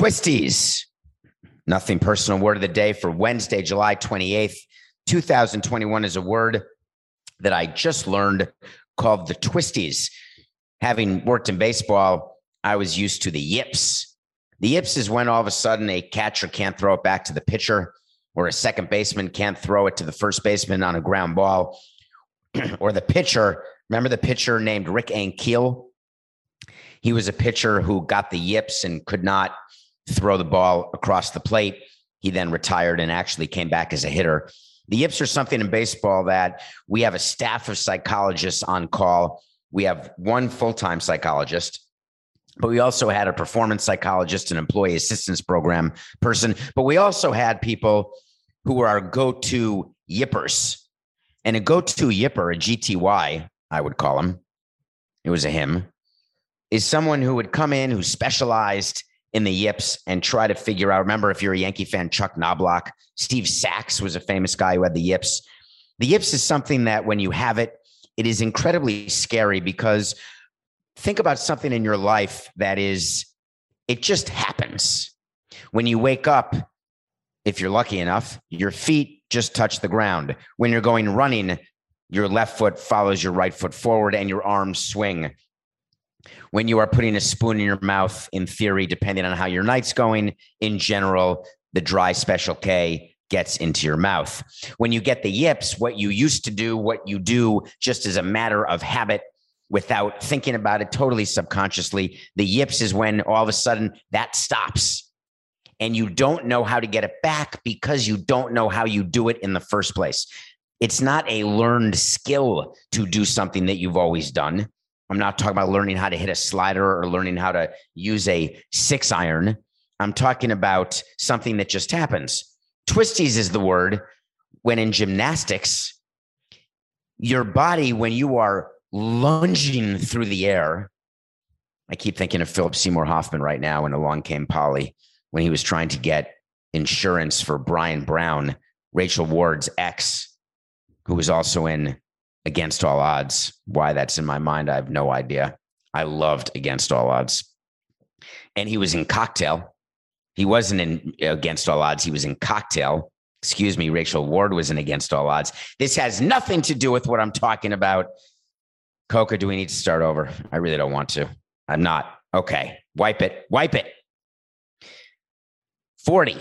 Twisties. Nothing personal word of the day for Wednesday, July 28th, 2021 is a word that I just learned called the twisties. Having worked in baseball, I was used to the yips. The yips is when all of a sudden a catcher can't throw it back to the pitcher, or a second baseman can't throw it to the first baseman on a ground ball, or the pitcher. Remember the pitcher named Rick Ankiel? He was a pitcher who got the yips and could not throw the ball across the plate. He then retired and actually came back as a hitter. The yips are something in baseball that we have a staff of psychologists on call. We have one full-time psychologist, but we also had a performance psychologist, an employee assistance program person, but we also had people who were our go-to yippers. And a go-to yipper, a GTY, I would call him, it was a him, is someone who would come in who specialized in the yips and try to figure out. Remember, if you're a Yankee fan, Chuck Knobloch, Steve Sachs was a famous guy who had the yips. The yips is something that when you have it, it is incredibly scary, because think about something in your life that is, it just happens. When you wake up, if you're lucky enough, your feet just touch the ground. When you're going running, your left foot follows your right foot forward and your arms swing. When you are putting a spoon in your mouth, in theory, depending on how your night's going, in general, the dry Special K gets into your mouth. When you get the yips, what you used to do, what you do just as a matter of habit without thinking about it, totally subconsciously, the yips is when all of a sudden that stops and you don't know how to get it back because you don't know how you do it in the first place. It's not a learned skill to do something that you've always done. I'm not talking about learning how to hit a slider or learning how to use a 6-iron. I'm talking about something that just happens. Twisties is the word when in gymnastics, your body, when you are lunging through the air, I keep thinking of Philip Seymour Hoffman right now in Along Came Polly, when he was trying to get insurance for Brian Brown, Rachel Ward's ex, who was also in Against All Odds. Why that's in my mind, I have no idea. I loved Against All Odds. And he was in Cocktail. He wasn't in Against All Odds. He was in Cocktail. Excuse me, Rachel Ward was in Against All Odds. This has nothing to do with what I'm talking about. Coca, do we need to start over? I really don't want to. I'm not. Okay. Wipe it. Wipe it. 40,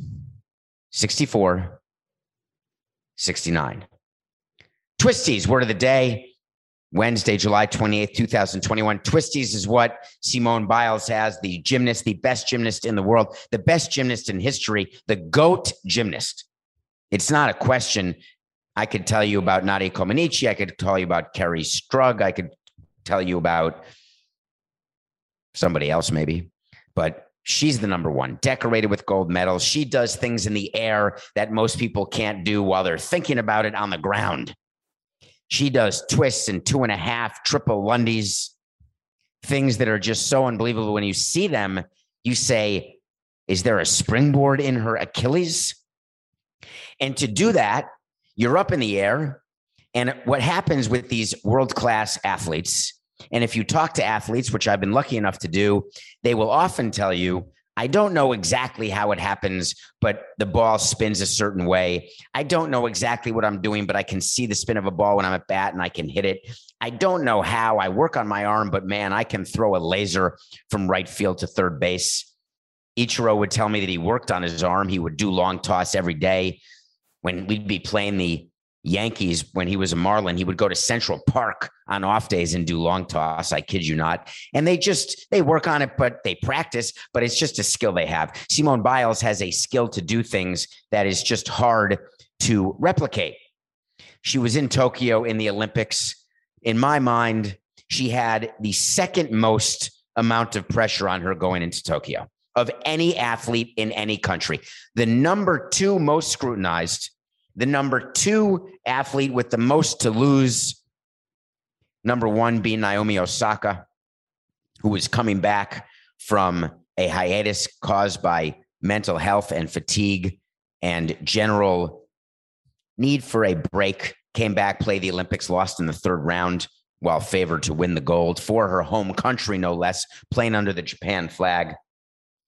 64, 69. Twisties, word of the day, Wednesday, July 28th, 2021. Twisties is what Simone Biles has, the gymnast, the best gymnast in the world, the best gymnast in history, the GOAT gymnast. It's not a question. I could tell you about Nadia Comaneci. I could tell you about Kerri Strug. I could tell you about somebody else maybe, but she's the number one, decorated with gold medals. She does things in the air that most people can't do while they're thinking about it on the ground. She does twists and 2.5 triple Lundies, things that are just so unbelievable. When you see them, you say, is there a springboard in her Achilles? And to do that, you're up in the air. And what happens with these world-class athletes, and if you talk to athletes, which I've been lucky enough to do, they will often tell you, I don't know exactly how it happens, but the ball spins a certain way. I don't know exactly what I'm doing, but I can see the spin of a ball when I'm at bat and I can hit it. I don't know how. I work on my arm, but man, I can throw a laser from right field to third base. Ichiro would tell me that he worked on his arm. He would do long toss every day. When we'd be playing the Yankees, when he was a Marlin, he would go to Central Park on off days and do long toss. I kid you not. And they work on it, but they practice, but it's just a skill they have. Simone Biles has a skill to do things that is just hard to replicate. She was in Tokyo in the Olympics. In my mind, she had the second most amount of pressure on her going into Tokyo of any athlete in any country. The number 2 most scrutinized, the number 2 athlete with the most to lose, number 1 being Naomi Osaka, who was coming back from a hiatus caused by mental health and fatigue and general need for a break, came back, played the Olympics, lost in the 3rd round while favored to win the gold for her home country, no less, playing under the Japan flag.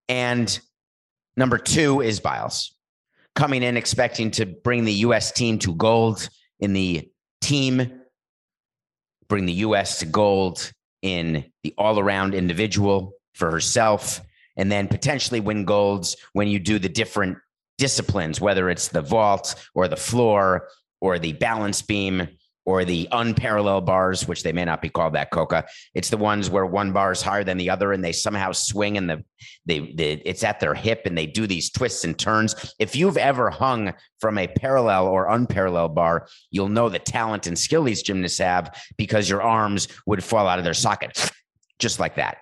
And number 2 is Biles, coming in expecting to bring the U.S. team to gold in the team, bring the U.S. to gold in the all-around individual for herself, and then potentially win golds when you do the different disciplines, whether it's the vault or the floor or the balance beam or the unparalleled bars, which they may not be called that, Coca. It's the ones where one bar is higher than the other and they somehow swing and it's at their hip and they do these twists and turns. If you've ever hung from a parallel or unparalleled bar, you'll know the talent and skill these gymnasts have, because your arms would fall out of their socket just like that.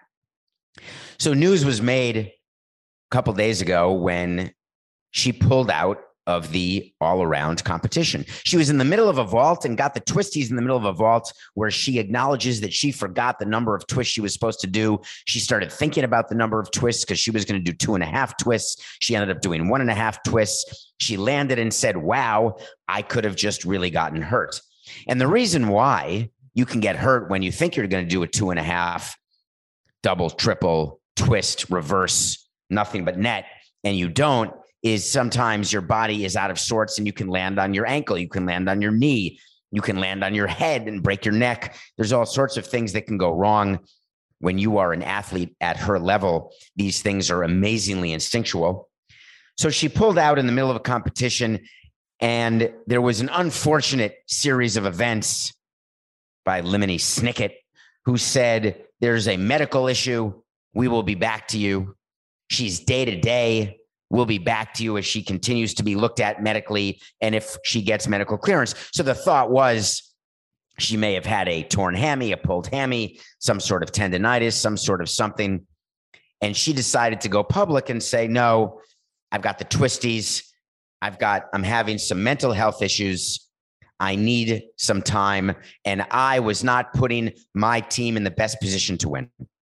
So news was made a couple days ago when she pulled out of the all-around competition. She was in the middle of a vault and got the twisties in the middle of a vault where she acknowledges that she forgot the number of twists she was supposed to do. She started thinking about the number of twists because she was going to do 2.5 twists. She ended up doing 1.5 twists. She landed and said, wow, I could have just really gotten hurt. And the reason why you can get hurt when you think you're going to do a 2.5 double, triple, twist, reverse, nothing but net, and you don't, is sometimes your body is out of sorts and you can land on your ankle, you can land on your knee, you can land on your head and break your neck. There's all sorts of things that can go wrong when you are an athlete at her level. These things are amazingly instinctual. So she pulled out in the middle of a competition, and there was an unfortunate series of events by Lemony Snicket, who said, there's a medical issue. We will be back to you. She's day to day. We'll be back to you as she continues to be looked at medically and if she gets medical clearance. So the thought was she may have had a torn hammy, a pulled hammy, some sort of tendonitis, some sort of something. And she decided to go public and say, no, I've got the twisties. I'm having some mental health issues. I need some time. And I was not putting my team in the best position to win.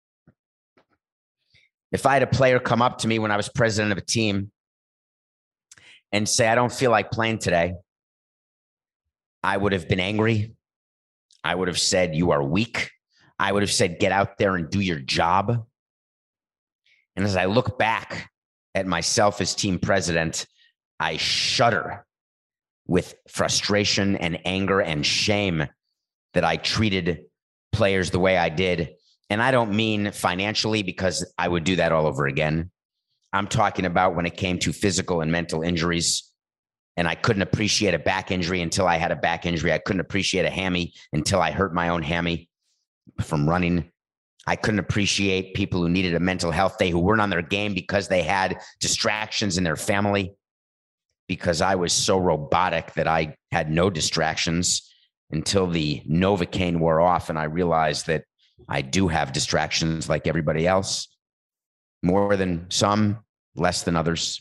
If I had a player come up to me when I was president of a team and say, I don't feel like playing today, I would have been angry. I would have said, you are weak. I would have said, get out there and do your job. And as I look back at myself as team president, I shudder with frustration and anger and shame that I treated players the way I did. And I don't mean financially, because I would do that all over again. I'm talking about when it came to physical and mental injuries. And I couldn't appreciate a back injury until I had a back injury. I couldn't appreciate a hammy until I hurt my own hammy from running. I couldn't appreciate people who needed a mental health day, who weren't on their game because they had distractions in their family, because I was so robotic that I had no distractions until the Novocaine wore off. And I realized that I do have distractions like everybody else, more than some, less than others.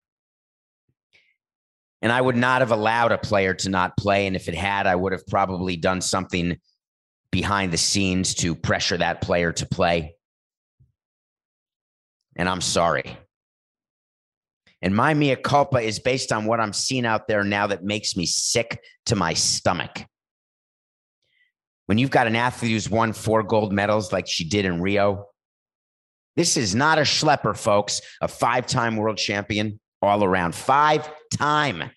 And I would not have allowed a player to not play. And if it had, I would have probably done something behind the scenes to pressure that player to play. And I'm sorry. And my mea culpa is based on what I'm seeing out there now that makes me sick to my stomach. When you've got an athlete who's won 4 gold medals like she did in Rio, this is not a schlepper, folks. A 5-time world champion all around. 5-time.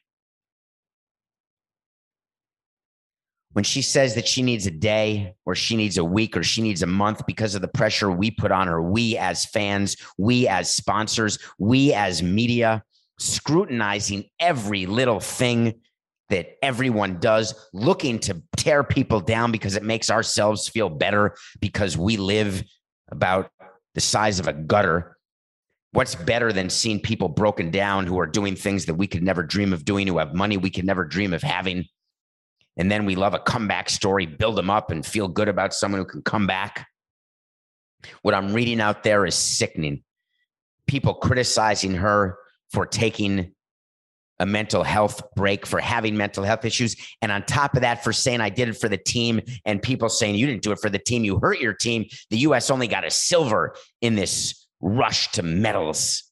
When she says that she needs a day or she needs a week or she needs a month because of the pressure we put on her, we as fans, we as sponsors, we as media, scrutinizing every little thing that everyone does, looking to tear people down because it makes ourselves feel better because we live about the size of a gutter. What's better than seeing people broken down who are doing things that we could never dream of doing, who have money we could never dream of having? And then we love a comeback story, build them up and feel good about someone who can come back. What I'm reading out there is sickening. People criticizing her for taking a mental health break, for having mental health issues. And on top of that, for saying I did it for the team, and people saying you didn't do it for the team, you hurt your team. The U.S. only got a silver in this rush to medals.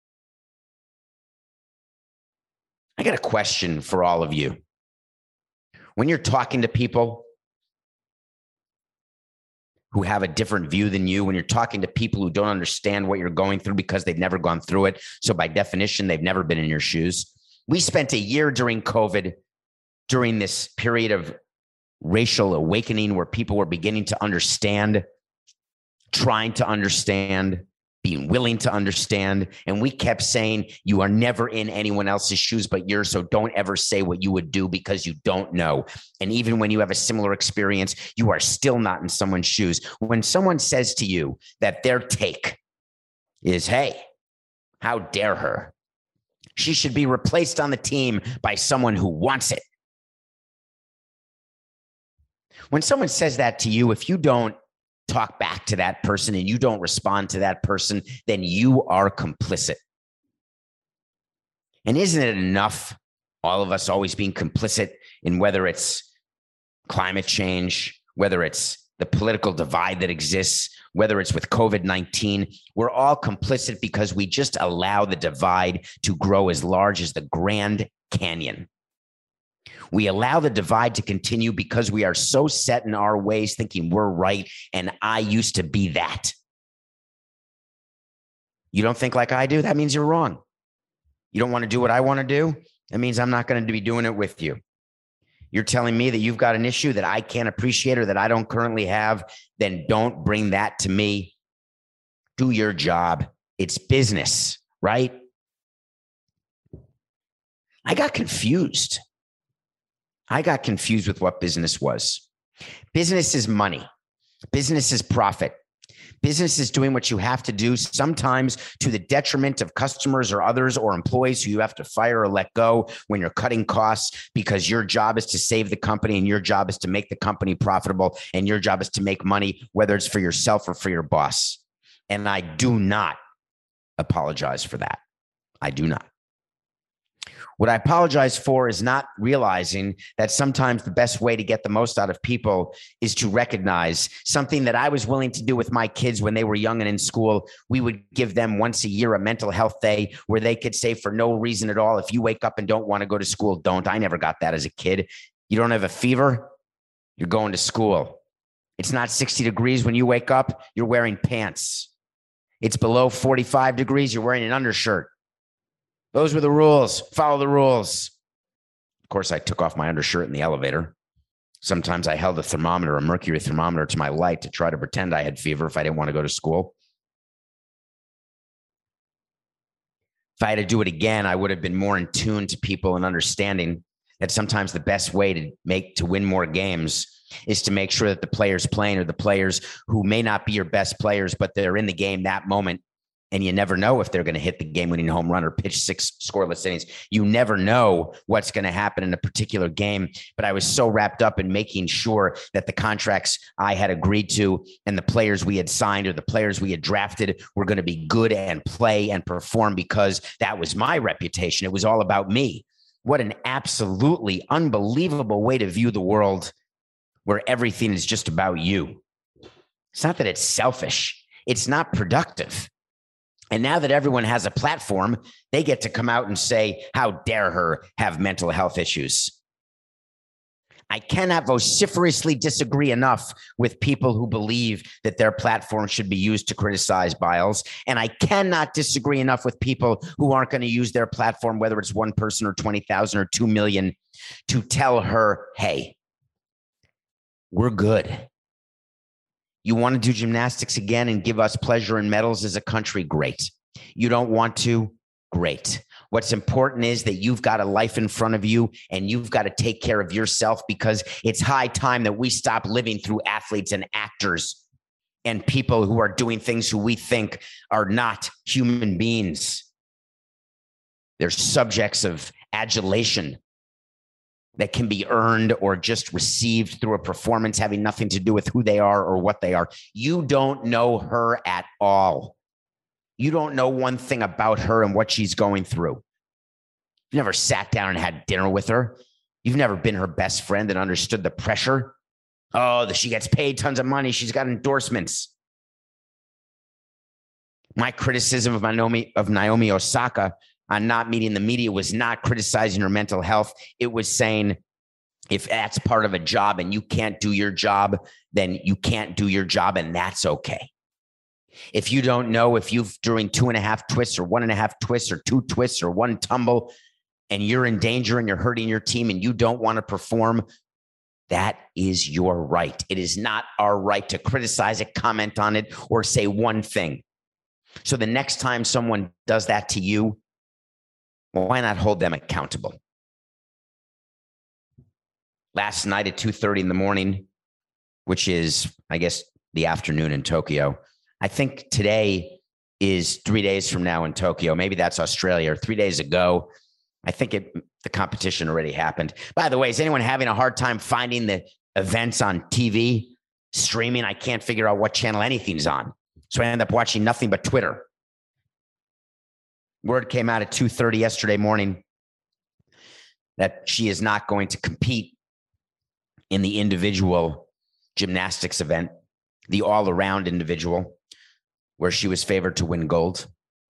I got a question for all of you. When you're talking to people, who have a different view than you, when you're talking to people who don't understand what you're going through because they've never gone through it. So by definition, they've never been in your shoes. We spent a year during COVID, during this period of racial awakening where people were beginning to understand, trying to understand, being willing to understand. And we kept saying, you are never in anyone else's shoes but yours. So don't ever say what you would do because you don't know. And even when you have a similar experience, you are still not in someone's shoes. When someone says to you that their take is, hey, how dare her? She should be replaced on the team by someone who wants it. When someone says that to you, if you don't talk back to that person and you don't respond to that person, then you are complicit. And isn't it enough, all of us always being complicit in whether it's climate change, whether it's the political divide that exists, whether it's with COVID-19, we're all complicit because we just allow the divide to grow as large as the Grand Canyon. We allow the divide to continue because we are so set in our ways thinking we're right, and I used to be that. You don't think like I do? That means you're wrong. You don't want to do what I want to do? That means I'm not going to be doing it with you. You're telling me that you've got an issue that I can't appreciate or that I don't currently have, then don't bring that to me. Do your job. It's business, right? I got confused. I got confused with what business was. Business is money. Business is profit. Business is doing what you have to do, sometimes to the detriment of customers or others or employees who you have to fire or let go when you're cutting costs, because your job is to save the company and your job is to make the company profitable and your job is to make money, whether it's for yourself or for your boss. And I do not apologize for that. I do not. What I apologize for is not realizing that sometimes the best way to get the most out of people is to recognize something that I was willing to do with my kids when they were young and in school. We would give them once a year a mental health day where they could say for no reason at all, if you wake up and don't want to go to school, don't. I never got that as a kid. You don't have a fever, you're going to school. It's not 60 degrees when you wake up, you're wearing pants. It's below 45 degrees, you're wearing an undershirt. Those were the rules. Follow the rules. Of course, I took off my undershirt in the elevator. Sometimes I held a mercury thermometer to my light to try to pretend I had fever if I didn't want to go to school. If I had to do it again, I would have been more in tune to people and understanding that sometimes the best way to win more games is to make sure that the players playing are the players who may not be your best players, but they're in the game that moment. And you never know if they're going to hit the game-winning home run or pitch 6 scoreless innings. You never know what's going to happen in a particular game. But I was so wrapped up in making sure that the contracts I had agreed to and the players we had signed or the players we had drafted were going to be good and play and perform, because that was my reputation. It was all about me. What an absolutely unbelievable way to view the world, where everything is just about you. It's not that it's selfish. It's not productive. And now that everyone has a platform, they get to come out and say, how dare her have mental health issues? I cannot vociferously disagree enough with people who believe that their platform should be used to criticize Biles. And I cannot disagree enough with people who aren't going to use their platform, whether it's one person or 20,000 or 2 million, to tell her, hey, we're good. You want to do gymnastics again and give us pleasure and medals as a country? Great. You don't want to? Great. What's important is that you've got a life in front of you and you've got to take care of yourself, because it's high time that we stop living through athletes and actors and people who are doing things who we think are not human beings. They're subjects of adulation that can be earned or just received through a performance having nothing to do with who they are or what they are. You don't know her at all. You don't know one thing about her and what she's going through. You've never sat down and had dinner with her. You've never been her best friend and understood the pressure. Oh, she gets paid tons of money. She's got endorsements. My criticism of Naomi Osaka on not meeting the media was not criticizing her mental health. It was saying, if that's part of a job and you can't do your job, then you can't do your job, and that's okay. If you don't know if you've during 2.5 twists or 1.5 twists or 2 twists or 1 tumble and you're in danger and you're hurting your team and you don't want to perform, that is your right. It is not our right to criticize it, comment on it, or say one thing. So the next time someone does that to you, well, why not hold them accountable? Last night at 2:30 in the morning, which is, I guess, the afternoon in Tokyo. I think today is 3 days from now in Tokyo. Maybe that's Australia. Or 3 days ago, I think the competition already happened. By the way, is anyone having a hard time finding the events on TV, streaming? I can't figure out what channel anything's on. So I end up watching nothing but Twitter. Word came out at 2:30 yesterday morning that she is not going to compete in the individual gymnastics event, the all-around individual, where she was favored to win gold.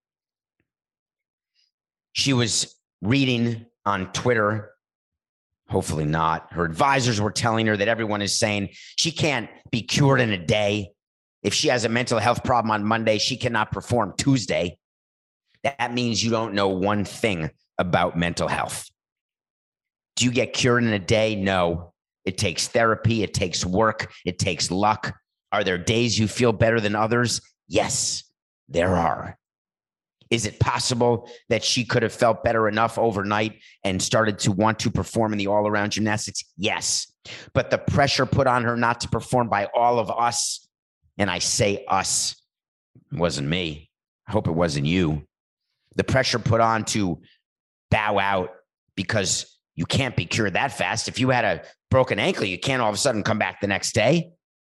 She was reading on Twitter, hopefully not. Her advisors were telling her that everyone is saying she can't be cured in a day. If she has a mental health problem on Monday, she cannot perform Tuesday. That means you don't know one thing about mental health. Do you get cured in a day? No. It takes therapy. It takes work. It takes luck. Are there days you feel better than others? Yes, there are. Is it possible that she could have felt better enough overnight and started to want to perform in the all-around gymnastics? Yes. But the pressure put on her not to perform by all of us, and I say us, it wasn't me. I hope it wasn't you. The pressure put on to bow out because you can't be cured that fast. If you had a broken ankle, you can't all of a sudden come back the next day.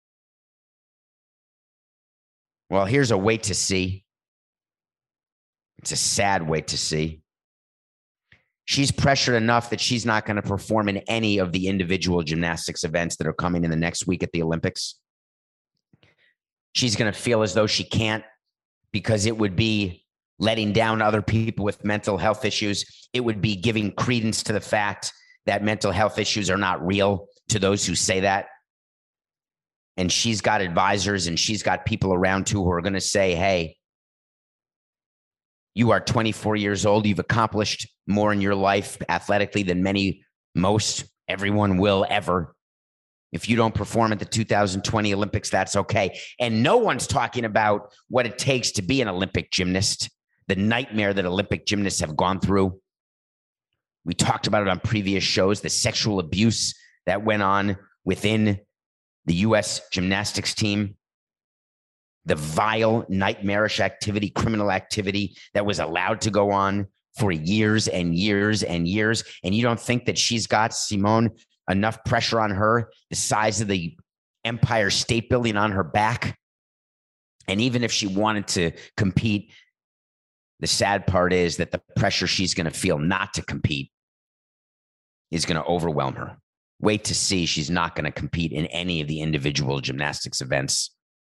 Well, here's a wait to see. It's a sad wait to see. She's pressured enough that she's not going to perform in any of the individual gymnastics events that are coming in the next week at the Olympics. She's going to feel as though she can't because it would be letting down other people with mental health issues. It would be giving credence to the fact that mental health issues are not real to those who say that. And she's got advisors and she's got people around too who are going to say, hey, you are 24 years old. You've accomplished more in your life athletically than most everyone will ever. If you don't perform at the 2020 Olympics, that's okay. And no one's talking about what it takes to be an Olympic gymnast, the nightmare that Olympic gymnasts have gone through. We talked about it on previous shows, the sexual abuse that went on within the U.S. gymnastics team, the vile, nightmarish activity, criminal activity that was allowed to go on for years and years and years. And you don't think that she's got, Simone, enough pressure on her, the size of the Empire State Building on her back? And even if she wanted to compete, the sad part is that the pressure she's going to feel not to compete is going to overwhelm her. Wait to see. She's not going to compete in any of the individual gymnastics events.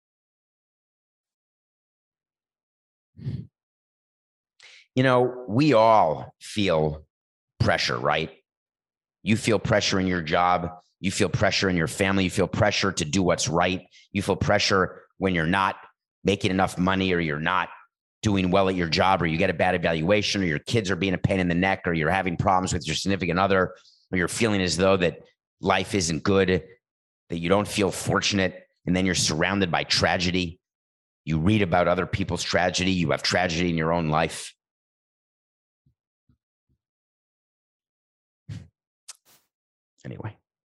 You know, we all feel pressure, right? You feel pressure in your job. You feel pressure in your family. You feel pressure to do what's right. You feel pressure when you're not making enough money or you're not doing well at your job or you get a bad evaluation or your kids are being a pain in the neck or you're having problems with your significant other or you're feeling as though that life isn't good, that you don't feel fortunate, and then you're surrounded by tragedy. You read about other people's tragedy. You have tragedy in your own life. Anyway,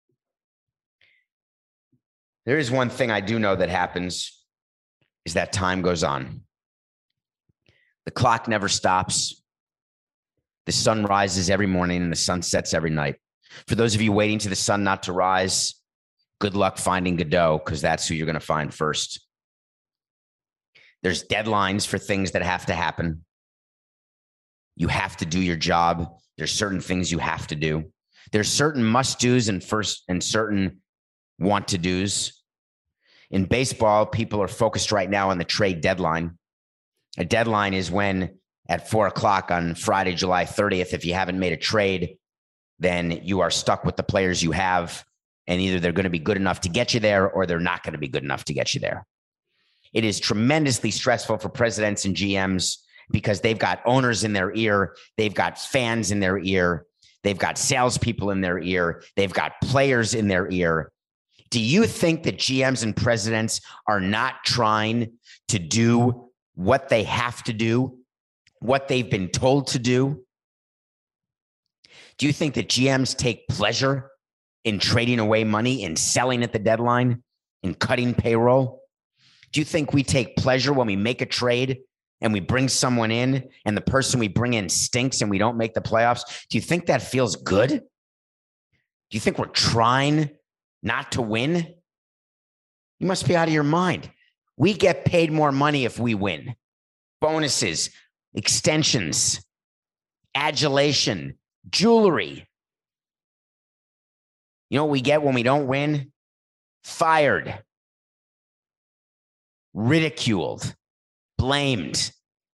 there is one thing I do know that happens is that time goes on. The clock never stops. The sun rises every morning and the sun sets every night. For those of you waiting to the sun not to rise, good luck finding Godot, because that's who you're going to find first. There's deadlines for things that have to happen. You have to do your job. There's certain things you have to do. There's certain must-dos and certain want-to-dos. In baseball, people are focused right now on the trade deadline. A deadline is when at 4 o'clock on Friday, July 30th, if you haven't made a trade, then you are stuck with the players you have And either they're going to be good enough to get you there or they're not going to be good enough to get you there. It is tremendously stressful for presidents and GMs because they've got owners in their ear. They've got fans in their ear. They've got salespeople in their ear. They've got players in their ear. Do you think that GMs and presidents are not trying to do what they have to do, what they've been told to do? Do you think that GMs take pleasure in trading away money, in selling at the deadline, in cutting payroll? Do you think we take pleasure when we make a trade and we bring someone in and the person we bring in stinks and we don't make the playoffs? Do you think that feels good? Do you think we're trying not to win? You must be out of your mind. We get paid more money if we win. Bonuses, extensions, adulation, jewelry. You know what we get when we don't win? Fired, ridiculed, blamed.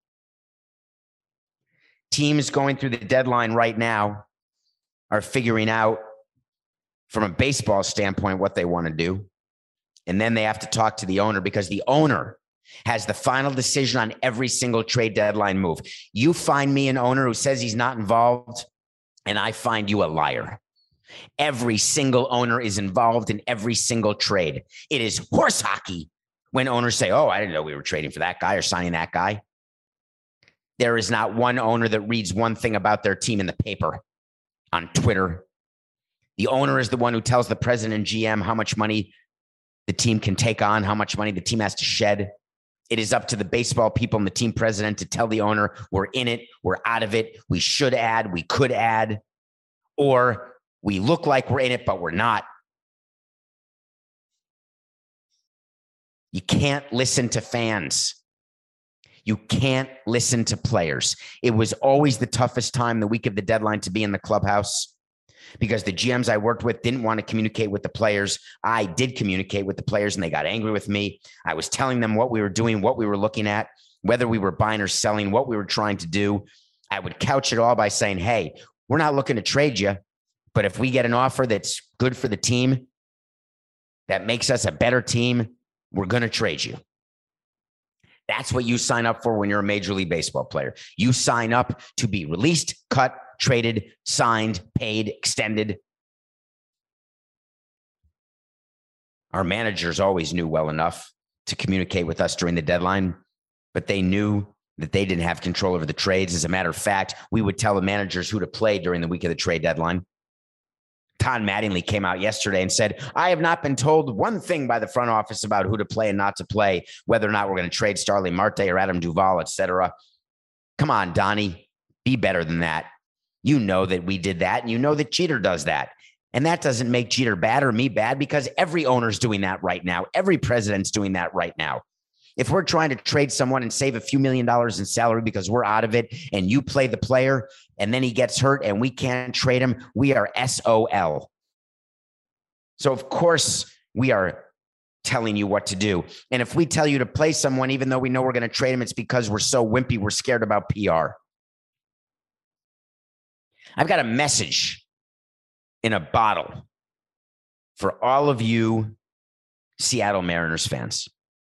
Teams going through the deadline right now are figuring out from a baseball standpoint what they want to do. And then they have to talk to the owner because the owner has the final decision on every single trade deadline move. You find me an owner who says he's not involved, and I find you a liar. Every single owner is involved in every single trade. It is horse hockey when owners say, oh, I didn't know we were trading for that guy or signing that guy. There is not one owner that reads one thing about their team in the paper, on Twitter. The owner is the one who tells the president and GM how much money the team can take on, how much money the team has to shed. It is up to the baseball people and the team president to tell the owner, we're in it, we're out of it, we should add, we could add, or we look like we're in it, but we're not. You can't listen to fans. You can't listen to players. It was always the toughest time the week of the deadline to be in the clubhouse because the GMs I worked with didn't want to communicate with the players. I did communicate with the players and they got angry with me. I was telling them what we were doing, what we were looking at, whether we were buying or selling, what we were trying to do. I would couch it all by saying, hey, we're not looking to trade you, but if we get an offer that's good for the team, that makes us a better team, we're going to trade you. That's what you sign up for when you're a Major League Baseball player. You sign up to be released, cut, traded, signed, paid, extended. Our managers always knew well enough to communicate with us during the deadline, but they knew that they didn't have control over the trades. As a matter of fact, we would tell the managers who to play during the week of the trade deadline. Todd Mattingly came out yesterday and said, I have not been told one thing by the front office about who to play and not to play, whether or not we're going to trade Starling Marte or Adam Duvall, et cetera. Come on, Donnie, be better than that. You know that we did that, and you know that Jeter does that. And that doesn't make Jeter bad or me bad because every owner's doing that right now. Every president's doing that right now. If we're trying to trade someone and save a few $1 million in salary because we're out of it and you play the player and then he gets hurt and we can't trade him, we are SOL. So, of course, we are telling you what to do. And if we tell you to play someone, even though we know we're going to trade him, it's because we're so wimpy, we're scared about PR. I've got a message in a bottle for all of you Seattle Mariners fans.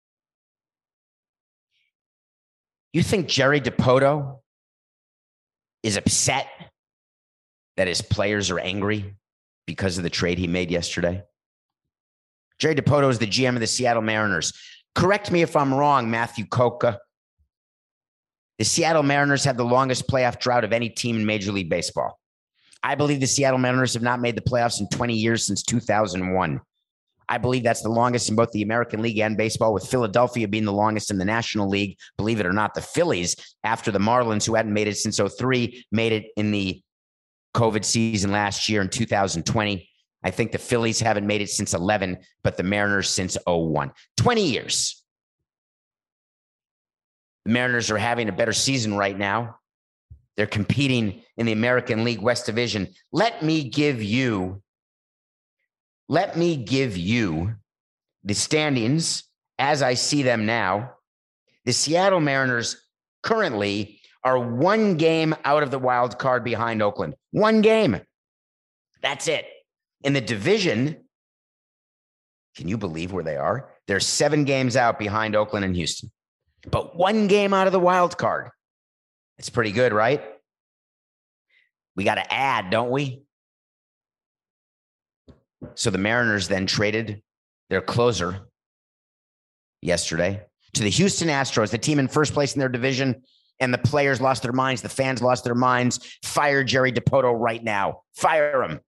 You think Jerry Dipoto is upset that his players are angry because of the trade he made yesterday? Jerry Dipoto is the GM of the Seattle Mariners. Correct me if I'm wrong, Matthew Coca. The Seattle Mariners have the longest playoff drought of any team in Major League Baseball. I believe the Seattle Mariners have not made the playoffs in 20 years since 2001. I believe that's the longest in both the American League and baseball, with Philadelphia being the longest in the National League. Believe it or not, the Phillies, after the Marlins, who hadn't made it since 2003, made it in the COVID season last year in 2020. I think the Phillies haven't made it since 11, but the Mariners since 01. 20 years. The Mariners are having a better season right now. They're competing in the American League West Division. Let me give you the standings as I see them now. The Seattle Mariners currently are one game out of the wild card behind Oakland. One game. That's it. In the division, Can you believe where they are? They're 7 games out behind Oakland and Houston, but 1 game out of the wild card. It's pretty good, right? We got to add, don't we? So the Mariners then traded their closer yesterday to the Houston Astros, the team in first place in their division, and the players lost their minds. The fans lost their minds. Fire Jerry Dipoto right now. Fire him.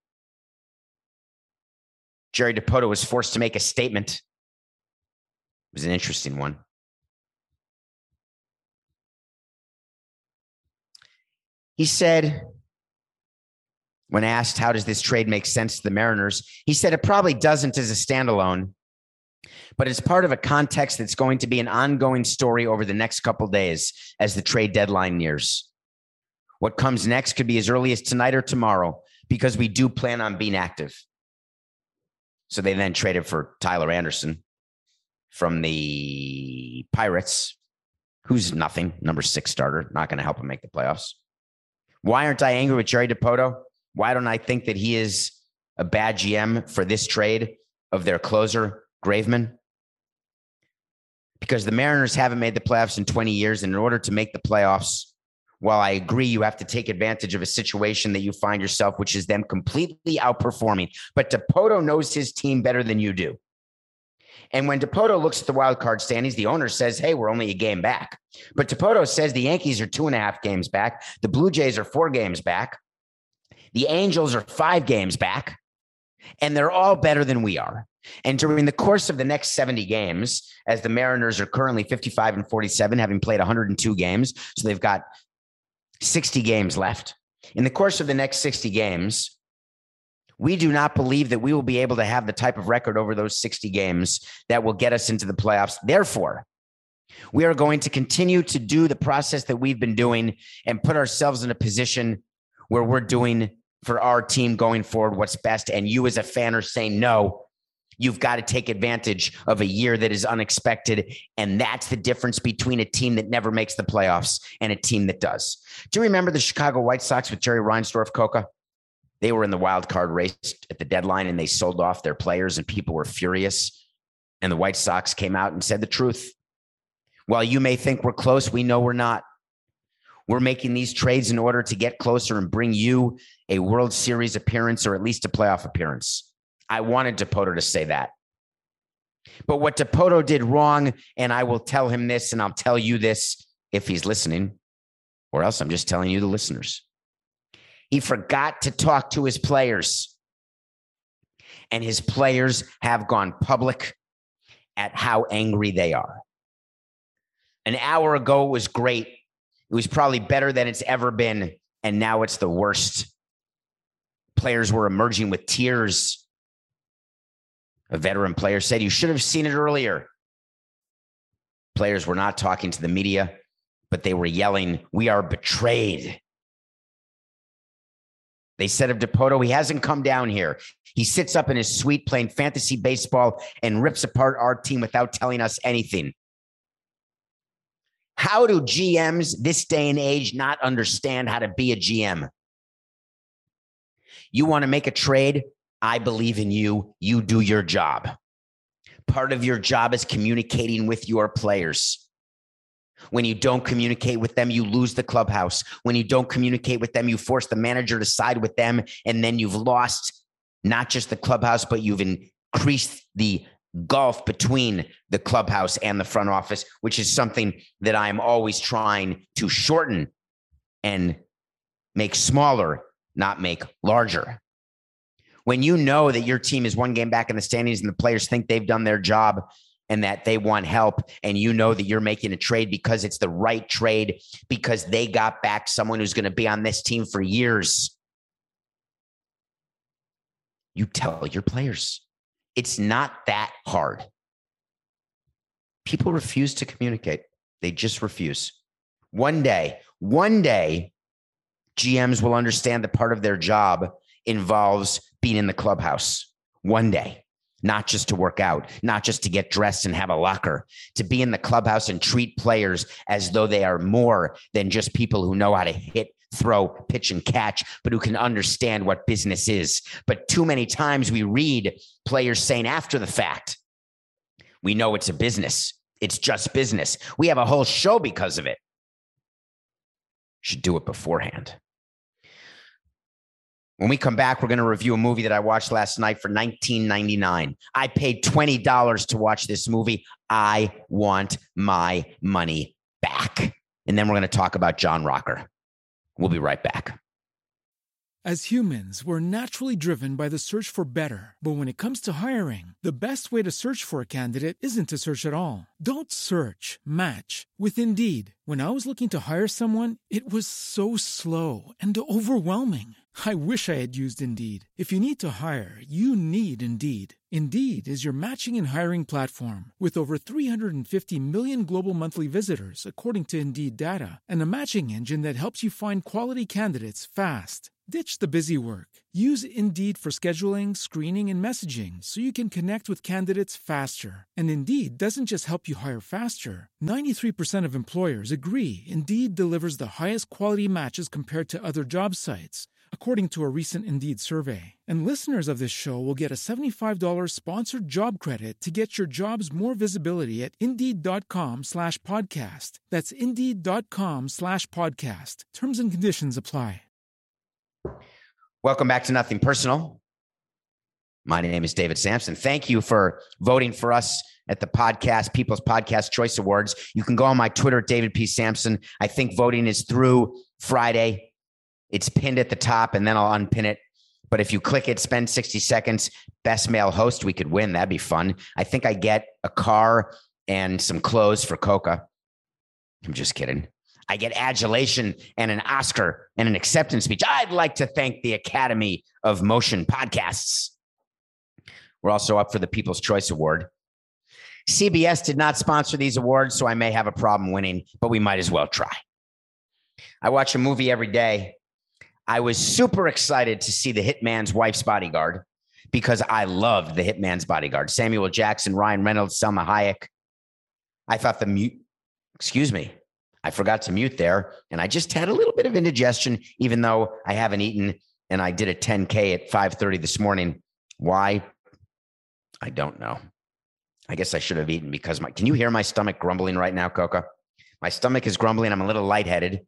Jerry Dipoto was forced to make a statement. It was an interesting one. He said, when asked, how does this trade make sense to the Mariners? He said it probably doesn't as a standalone, but it's part of a context that's going to be an ongoing story over the next couple of days as the trade deadline nears. What comes next could be as early as tonight or tomorrow, because we do plan on being active. So they then traded for Tyler Anderson from the Pirates, who's nothing, number 6 starter, not going to help him make the playoffs. Why aren't I angry with Jerry Dipoto? Why don't I think that he is a bad GM for this trade of their closer, Graveman? Because the Mariners haven't made the playoffs in 20 years. And in order to make the playoffs, while I agree you have to take advantage of a situation that you find yourself, which is them completely outperforming. But Dipoto knows his team better than you do. And when Dipoto looks at the wild card standings, the owner says, hey, we're only a game back. But Dipoto says the Yankees are 2.5 games back. The Blue Jays are 4 games back. The Angels are 5 games back. And they're all better than we are. And during the course of the next 70 games, as the Mariners are currently 55-47, having played 102 games, so they've got 60 games left. In the course of the next 60 games, we do not believe that we will be able to have the type of record over those 60 games that will get us into the playoffs. Therefore, we are going to continue to do the process that we've been doing and put ourselves in a position where we're doing for our team going forward what's best. And you as a fan are saying, no, you've got to take advantage of a year that is unexpected. And that's the difference between a team that never makes the playoffs and a team that does. Do you remember the Chicago White Sox with Jerry Reinsdorf, Coca? They were in the wild card race at the deadline and they sold off their players and people were furious. And the White Sox came out and said the truth. While you may think we're close, we know we're not. We're making these trades in order to get closer and bring you a World Series appearance or at least a playoff appearance. I wanted Dipoto to say that. But what Dipoto did wrong, and I will tell him this and I'll tell you this if he's listening, or else I'm just telling you, the listeners. He forgot to talk to his players. And his players have gone public at how angry they are. An hour ago was great. It was probably better than it's ever been. And now it's the worst. Players were emerging with tears. A veteran player said, you should have seen it earlier. Players were not talking to the media, but they were yelling, we are betrayed. They said of Dipoto, he hasn't come down here. He sits up in his suite playing fantasy baseball and rips apart our team without telling us anything. How do GMs this day and age not understand how to be a GM? You want to make a trade? I believe in you. You do your job. Part of your job is communicating with your players. When you don't communicate with them, you lose the clubhouse. When you don't communicate with them, you force the manager to side with them. And then you've lost not just the clubhouse, but you've increased the gulf between the clubhouse and the front office, which is something that I am always trying to shorten and make smaller, not make larger. When you know that your team is 1 game back in the standings and the players think they've done their job and that they want help, and you know that you're making a trade because it's the right trade, because they got back someone who's going to be on this team for years, you tell your players. It's not that hard. People refuse to communicate. They just refuse. One day, GMs will understand that part of their job involves being in the clubhouse. One day. Not just to work out, not just to get dressed and have a locker, to be in the clubhouse and treat players as though they are more than just people who know how to hit, throw, pitch, and catch, but who can understand what business is. But too many times we read players saying after the fact, We know it's a business. It's just business. We have a whole show because of it. Should do it beforehand. When we come back, we're going to review a movie that I watched last night for $19.99. I paid $20 to watch this movie. I want my money back. And then we're going to talk about John Rocker. We'll be right back. As humans, we're naturally driven by the search for better. But when it comes to hiring, the best way to search for a candidate isn't to search at all. Don't search, match with Indeed. When I was looking to hire someone, it was so slow and overwhelming. I wish I had used Indeed. If you need to hire, you need Indeed. Indeed is your matching and hiring platform with over 350 million global monthly visitors, according to Indeed data, and a matching engine that helps you find quality candidates fast. Ditch the busy work. Use Indeed for scheduling, screening, and messaging so you can connect with candidates faster. And Indeed doesn't just help you hire faster. 93% of employers agree Indeed delivers the highest quality matches compared to other job sites, according to a recent Indeed survey. And listeners of this show will get a $75 sponsored job credit to get your jobs more visibility at Indeed.com/podcast. That's Indeed.com/podcast. Terms and conditions apply. Welcome back to Nothing Personal. My name is David Sampson. Thank you for voting for us at the podcast, People's Podcast Choice Awards. You can go on my Twitter, David P. Sampson. I think voting is through Friday. It's pinned at the top, and then I'll unpin it. But if you click it, spend 60 seconds, best male host, we could win. That'd be fun. I think I get a car and some clothes for Coca. I'm just kidding. I get adulation and an Oscar and an acceptance speech. I'd like to thank the Academy of Motion Podcasts. We're also up for the People's Choice Award. CBS did not sponsor these awards, so I may have a problem winning, but we might as well try. I watch a movie every day. I was super excited to see The Hitman's Wife's Bodyguard because I loved The Hitman's Bodyguard. Samuel Jackson, Ryan Reynolds, Selma Hayek. I thought I forgot to mute there, and I just had a little bit of indigestion, even though I haven't eaten, and I did a 10K at 5:30 this morning. Why? I don't know. I guess I should have eaten because can you hear my stomach grumbling right now, Coca? My stomach is grumbling. I'm a little lightheaded.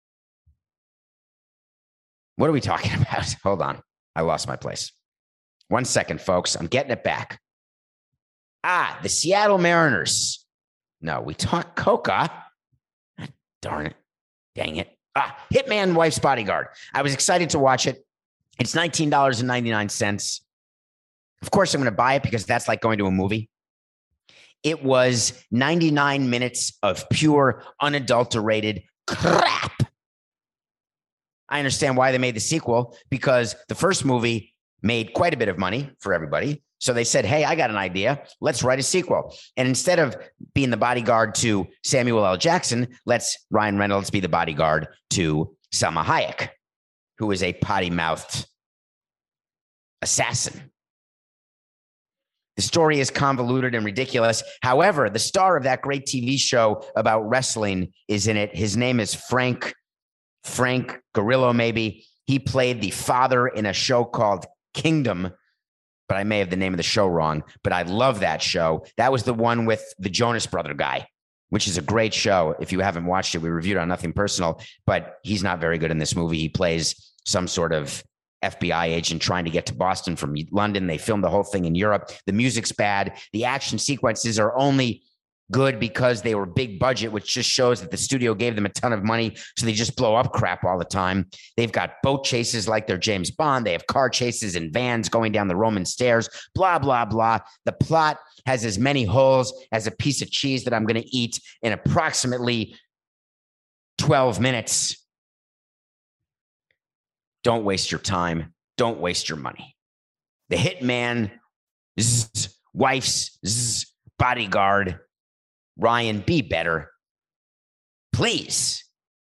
What are we talking about? Hold on. I lost my place. 1 second, folks. I'm getting it back. The Seattle Mariners. No, we talk Coca. Darn it. Dang it. Hitman Wife's Bodyguard. I was excited to watch it. It's $19.99. Of course, I'm going to buy it because that's like going to a movie. It was 99 minutes of pure, unadulterated crap. I understand why they made the sequel, because the first movie made quite a bit of money for everybody. So they said, hey, I got an idea. Let's write a sequel. And instead of being the bodyguard to Samuel L. Jackson, let's Ryan Reynolds be the bodyguard to Selma Hayek, who is a potty-mouthed assassin. The story is convoluted and ridiculous. However, the star of that great TV show about wrestling is in it. His name is Frank Grillo, maybe. He played the father in a show called Kingdom, but I may have the name of the show wrong. But I love that show. That was the one with the Jonas Brother guy, which is a great show. If you haven't watched it, we reviewed it on Nothing Personal, but he's not very good in this movie. He plays some sort of FBI agent trying to get to Boston from London. They filmed the whole thing in Europe. The music's bad. The action sequences are only good because they were big budget, which just shows that the studio gave them a ton of money. So they just blow up crap all the time. They've got boat chases like they're James Bond. They have car chases and vans going down the Roman stairs, blah, blah, blah. The plot has as many holes as a piece of cheese that I'm going to eat in approximately 12 minutes. Don't waste your time. Don't waste your money. The Hitman, Wife's Bodyguard. Ryan, be better. Please.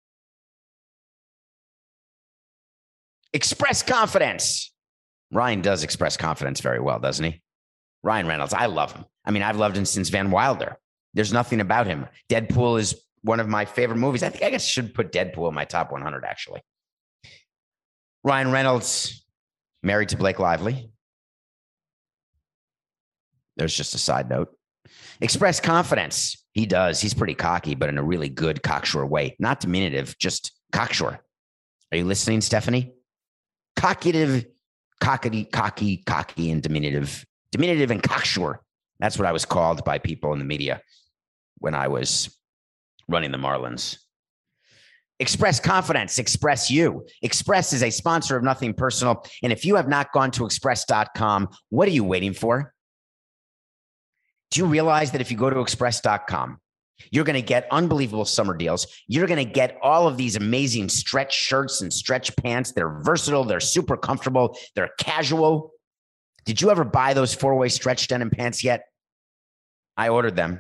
Express confidence. Ryan does express confidence very well, doesn't he? Ryan Reynolds, I love him. I mean, I've loved him since Van Wilder. There's nothing about him. Deadpool is one of my favorite movies. I guess I should put Deadpool in my top 100, actually. Ryan Reynolds, married to Blake Lively. There's just a side note. Express confidence. He does. He's pretty cocky, but in a really good cocksure way. Not diminutive, just cocksure. Are you listening, Stephanie? Cockative, cocky, and diminutive. Diminutive and cocksure. That's what I was called by people in the media when I was running the Marlins. Express confidence. Express you. Express is a sponsor of Nothing Personal. And if you have not gone to express.com, what are you waiting for? Do you realize that if you go to express.com, you're going to get unbelievable summer deals. You're going to get all of these amazing stretch shirts and stretch pants. They're versatile. They're super comfortable. They're casual. Did you ever buy those four-way stretch denim pants yet? I ordered them.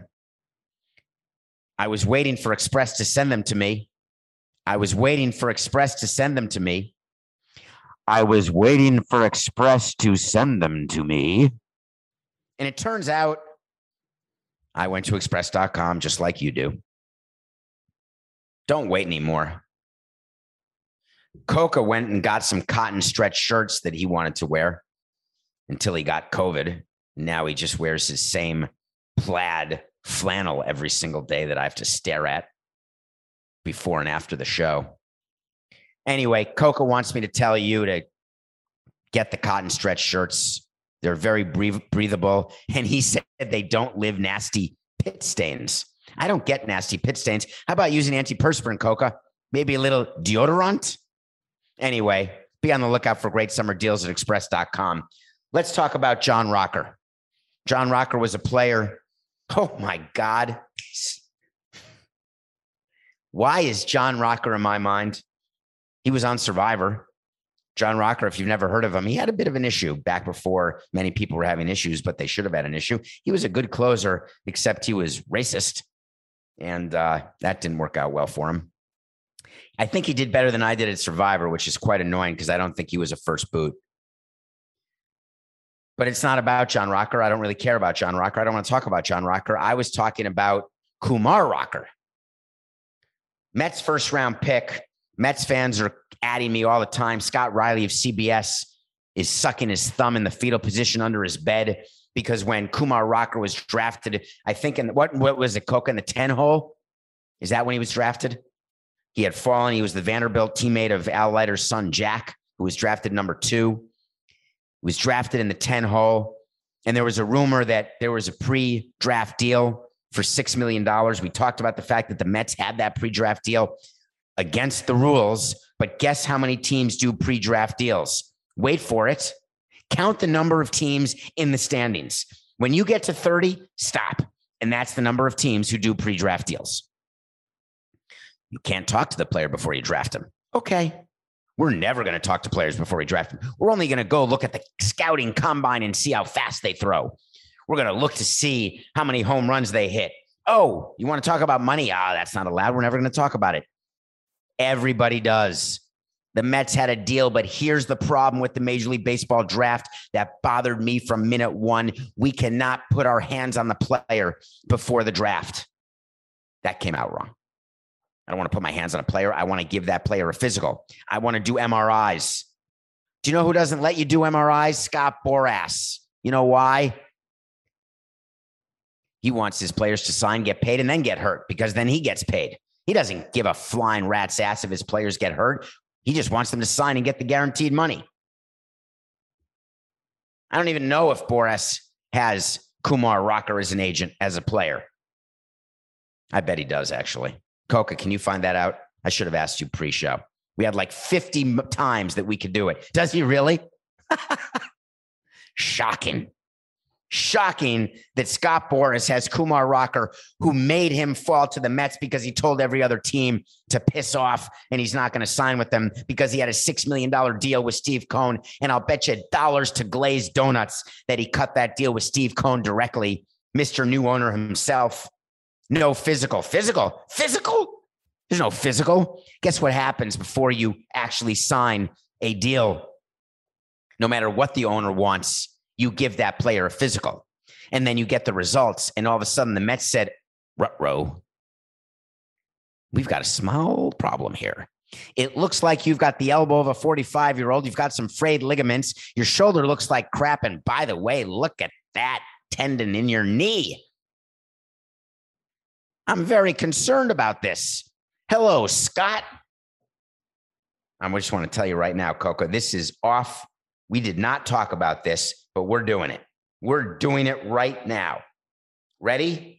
I was waiting for Express to send them to me. And it turns out I went to express.com just like you do. Don't wait anymore. Coca went and got some cotton stretch shirts that he wanted to wear until he got COVID. Now he just wears his same plaid flannel every single day that I have to stare at before and after the show. Anyway, Coca wants me to tell you to get the cotton stretch shirts. They're very breathable. And he said they don't leave nasty pit stains. I don't get nasty pit stains. How about using antiperspirant, Coca? Maybe a little deodorant? Anyway, be on the lookout for great summer deals at express.com. Let's talk about John Rocker. John Rocker was a player. Oh, my God. Why is John Rocker in my mind? He was on Survivor. John Rocker, if you've never heard of him, he had a bit of an issue back before many people were having issues, but they should have had an issue. He was a good closer, except he was racist, and that didn't work out well for him. I think he did better than I did at Survivor, which is quite annoying because I don't think he was a first boot. But it's not about John Rocker. I don't really care about John Rocker. I don't want to talk about John Rocker. I was talking about Kumar Rocker. Mets first round pick. Mets fans are adding me all the time. Scott Riley of CBS is sucking his thumb in the fetal position under his bed because when Kumar Rocker was drafted, I think in what was it, Coca, in the 10 hole? Is that when he was drafted? He had fallen. He was the Vanderbilt teammate of Al Leiter's son, Jack, who was drafted number 2. He was drafted in the 10 hole. And there was a rumor that there was a pre-draft deal for $6 million. We talked about the fact that the Mets had that pre-draft deal against the rules, but guess how many teams do pre-draft deals? Wait for it. Count the number of teams in the standings. When you get to 30, stop. And that's the number of teams who do pre-draft deals. You can't talk to the player before you draft him. Okay. We're never going to talk to players before we draft them. We're only going to go look at the scouting combine and see how fast they throw. We're going to look to see how many home runs they hit. Oh, you want to talk about money? That's not allowed. We're never going to talk about it. Everybody does. The Mets had a deal, but here's the problem with the Major League Baseball draft that bothered me from minute one. We cannot put our hands on the player before the draft. That came out wrong. I don't want to put my hands on a player. I want to give that player a physical. I want to do MRIs. Do you know who doesn't let you do MRIs? Scott Boras. You know why? He wants his players to sign, get paid, and then get hurt because then he gets paid. He doesn't give a flying rat's ass if his players get hurt. He just wants them to sign and get the guaranteed money. I don't even know if Boras has Kumar Rocker as an agent, as a player. I bet he does, actually. Coca, can you find that out? I should have asked you pre-show. We had like 50 times that we could do it. Does he really? Shocking. Shocking that Scott Boras has Kumar Rocker, who made him fall to the Mets because he told every other team to piss off and he's not going to sign with them because he had a $6 million deal with Steve Cohen. And I'll bet you dollars to glazed donuts that he cut that deal with Steve Cohen directly, Mr. New Owner himself. No physical. Physical? There's no physical. Guess what happens before you actually sign a deal? No matter what the owner wants, you give that player a physical, and then you get the results. And all of a sudden the Mets said, ruh-roh, we've got a small problem here. It looks like you've got the elbow of a 45-year-old. You've got some frayed ligaments. Your shoulder looks like crap. And by the way, look at that tendon in your knee. I'm very concerned about this. Hello, Scott. I just want to tell you right now, Coco, this is off. We did not talk about this, but we're doing it. We're doing it right now. Ready?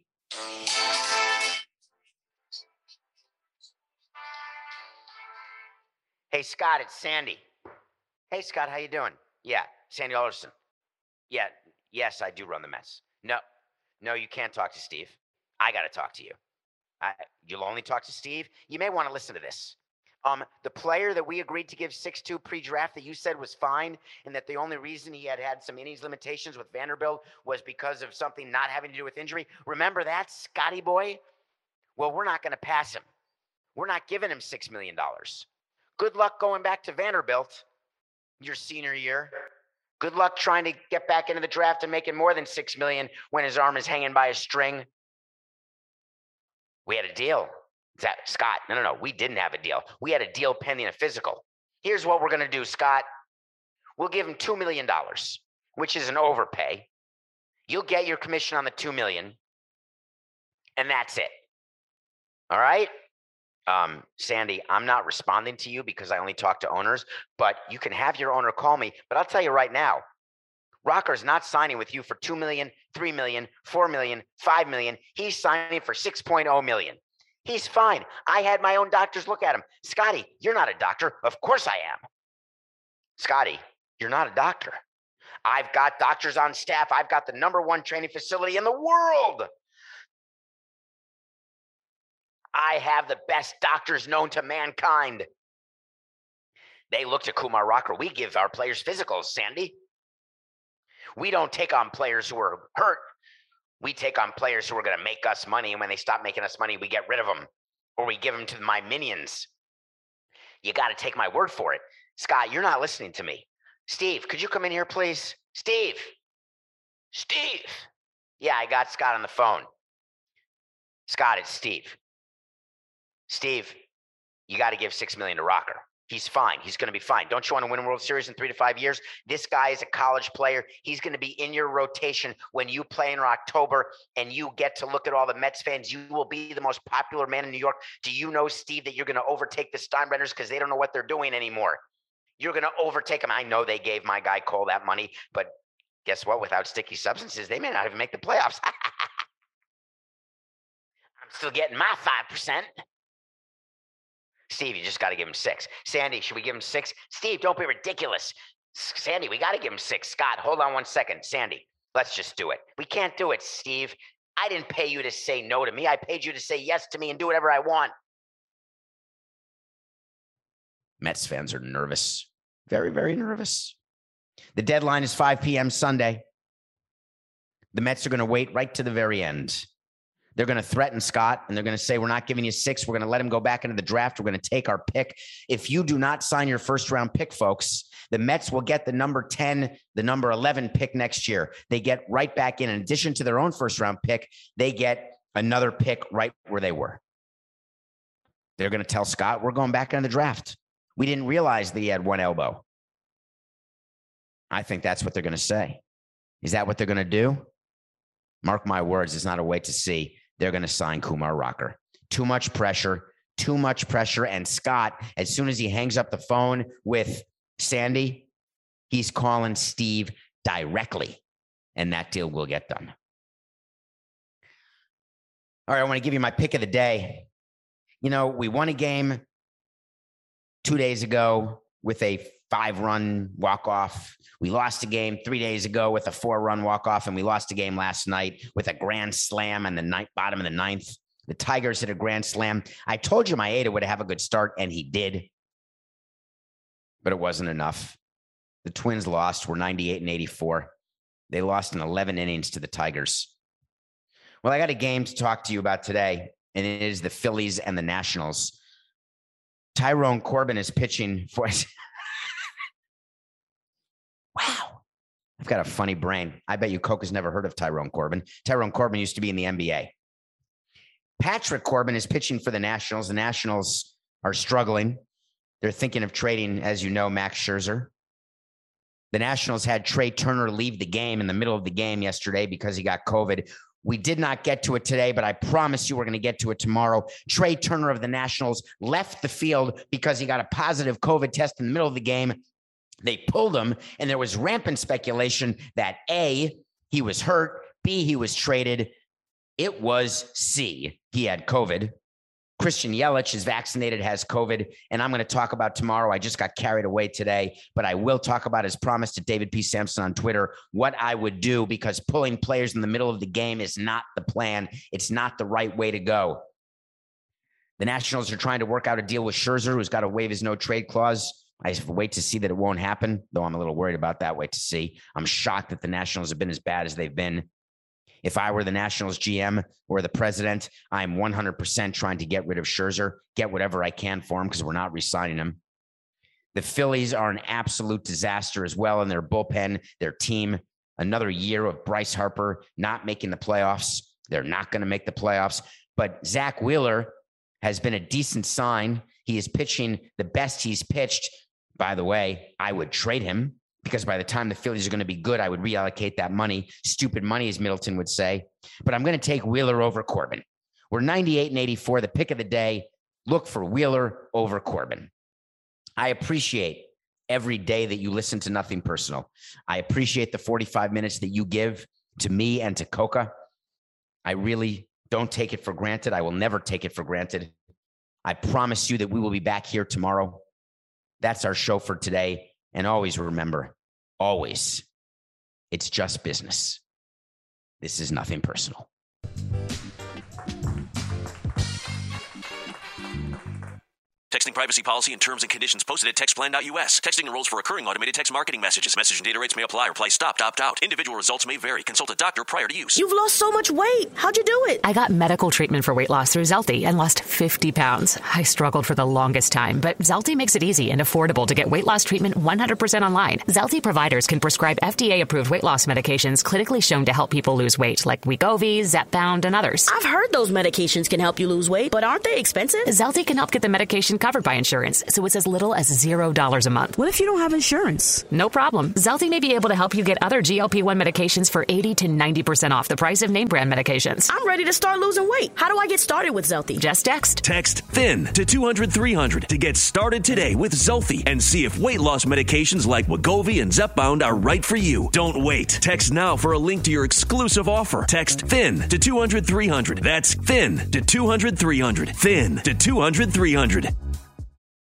Hey, Scott, it's Sandy. Hey, Scott, how you doing? Yeah, Sandy Alderson. Yeah, yes, I do run the Mets. No, you can't talk to Steve. I got to talk to you. You'll only talk to Steve? You may want to listen to this. The player that we agreed to give 6-2 pre-draft that you said was fine, and that the only reason he had some innings limitations with Vanderbilt was because of something not having to do with injury. Remember that, Scotty boy? Well, we're not going to pass him. We're not giving him $6 million. Good luck going back to Vanderbilt your senior year. Good luck trying to get back into the draft and making more than $6 million when his arm is hanging by a string. We had a deal. Scott, no. We didn't have a deal. We had a deal pending a physical. Here's what we're going to do, Scott. We'll give him $2 million, which is an overpay. You'll get your commission on the $2 million, and that's it. All right? Sandy, I'm not responding to you because I only talk to owners, but you can have your owner call me. But I'll tell you right now, Rocker's not signing with you for $2 million, $3 million, $4 million, $5 million. He's signing for $6.0 million. He's fine. I had my own doctors look at him. Scotty, you're not a doctor. Of course I am. Scotty, you're not a doctor. I've got doctors on staff. I've got the #1 training facility in the world. I have the best doctors known to mankind. They looked at Kumar Rocker. We give our players physicals, Sandy. We don't take on players who are hurt. We take on players who are going to make us money, and when they stop making us money, we get rid of them, or we give them to my minions. You got to take my word for it. Scott, you're not listening to me. Steve, could you come in here, please? Steve. Yeah, I got Scott on the phone. Scott, it's Steve. Steve, you got to give $6 million to Rocker. He's fine. He's going to be fine. Don't you want to win a World Series in 3 to 5 years? This guy is a college player. He's going to be in your rotation when you play in October and you get to look at all the Mets fans. You will be the most popular man in New York. Do you know, Steve, that you're going to overtake the Steinbrenners because they don't know what they're doing anymore? You're going to overtake them. I know they gave my guy Cole that money, but guess what? Without sticky substances, they may not even make the playoffs. I'm still getting my 5%. Steve, you just got to give him 6. Sandy, should we give him 6? Steve, don't be ridiculous. Sandy, we got to give him 6. Scott, hold on one second. Sandy, let's just do it. We can't do it, Steve. I didn't pay you to say no to me. I paid you to say yes to me and do whatever I want. Mets fans are nervous. Very, very nervous. The deadline is 5 p.m. Sunday. The Mets are going to wait right to the very end. They're going to threaten Scott, and they're going to say, we're not giving you 6. We're going to let him go back into the draft. We're going to take our pick. If you do not sign your first-round pick, folks, the Mets will get the number 10, the number 11 pick next year. They get right back in. In addition to their own first-round pick, they get another pick right where they were. They're going to tell Scott, we're going back into the draft. We didn't realize that he had one elbow. I think that's what they're going to say. Is that what they're going to do? Mark my words, it's not a wait to see. They're going to sign Kumar Rocker. Too much pressure. And Scott, as soon as he hangs up the phone with Sandy, he's calling Steve directly, and that deal will get done. All right, I want to give you my pick of the day. You know, we won a game 2 days ago with a 5-run walk-off. We lost a game 3 days ago with a 4-run walk-off, and we lost a game last night with a grand slam in the bottom of the 9th. The Tigers hit a grand slam. I told you Maeda would have a good start, and he did, but it wasn't enough. The Twins lost. Were 98-84. They lost in 11 innings to the Tigers. Well, I got a game to talk to you about today, and it is the Phillies and the Nationals. Tyrone Corbin is pitching for us. Wow. I've got a funny brain. I bet you Coke has never heard of Tyrone Corbin. Tyrone Corbin used to be in the NBA. Patrick Corbin is pitching for the Nationals. The Nationals are struggling. They're thinking of trading, as you know, Max Scherzer. The Nationals had Trey Turner leave the game in the middle of the game yesterday because he got COVID. We did not get to it today, but I promise you we're going to get to it tomorrow. Trey Turner of the Nationals left the field because he got a positive COVID test in the middle of the game. They pulled him, and there was rampant speculation that A, he was hurt, B, he was traded. It was C, he had COVID. Christian Yelich is vaccinated, has COVID, and I'm going to talk about tomorrow. I just got carried away today, but I will talk about his promise to David P. Sampson on Twitter, what I would do, because pulling players in the middle of the game is not the plan. It's not the right way to go. The Nationals are trying to work out a deal with Scherzer, who's got to waive his no-trade clause. I wait to see that it won't happen, though I'm a little worried about that. Wait to see. I'm shocked that the Nationals have been as bad as they've been. If I were the Nationals GM or the president, I'm 100% trying to get rid of Scherzer, get whatever I can for him because we're not re-signing him. The Phillies are an absolute disaster as well in their bullpen, their team. Another year of Bryce Harper not making the playoffs. They're not going to make the playoffs. But Zach Wheeler has been a decent sign. He is pitching the best he's pitched. By the way, I would trade him, because by the time the Phillies are going to be good, I would reallocate that money. Stupid money, as Middleton would say. But I'm going to take Wheeler over Corbin. We're 98 and 84, the pick of the day. Look for Wheeler over Corbin. I appreciate every day that you listen to Nothing Personal. I appreciate the 45 minutes that you give to me and to Coca. I really don't take it for granted. I will never take it for granted. I promise you that we will be back here tomorrow. That's our show for today. And always remember, always, it's just business. This is nothing personal. Texting privacy policy and terms and conditions posted at textplan.us. Texting enrolls for recurring automated text marketing messages. Message and data rates may apply. Reply stopped, opt out. Individual results may vary. Consult a doctor prior to use. You've lost so much weight. How'd you do it? I got medical treatment for weight loss through Zelty and lost 50 pounds. I struggled for the longest time, but Zelty makes it easy and affordable to get weight loss treatment 100% online. Zelty providers can prescribe FDA-approved weight loss medications clinically shown to help people lose weight, like Wegovy, Zepbound, and others. I've heard those medications can help you lose weight, but aren't they expensive? Zelty can help get the medication covered by insurance, so it's as little as $0 a month. What if you don't have insurance? No problem. Zelty may be able to help you get other GLP-1 medications for 80 to 90% off the price of name brand medications. I'm ready to start losing weight. How do I get started with Zelty? Just text. Text THIN to 200-300 to get started today with Zelty and see if weight loss medications like Wegovy and Zepbound are right for you. Don't wait. Text now for a link to your exclusive offer. Text THIN to 200-300. That's THIN to 200-300. THIN to 200-300.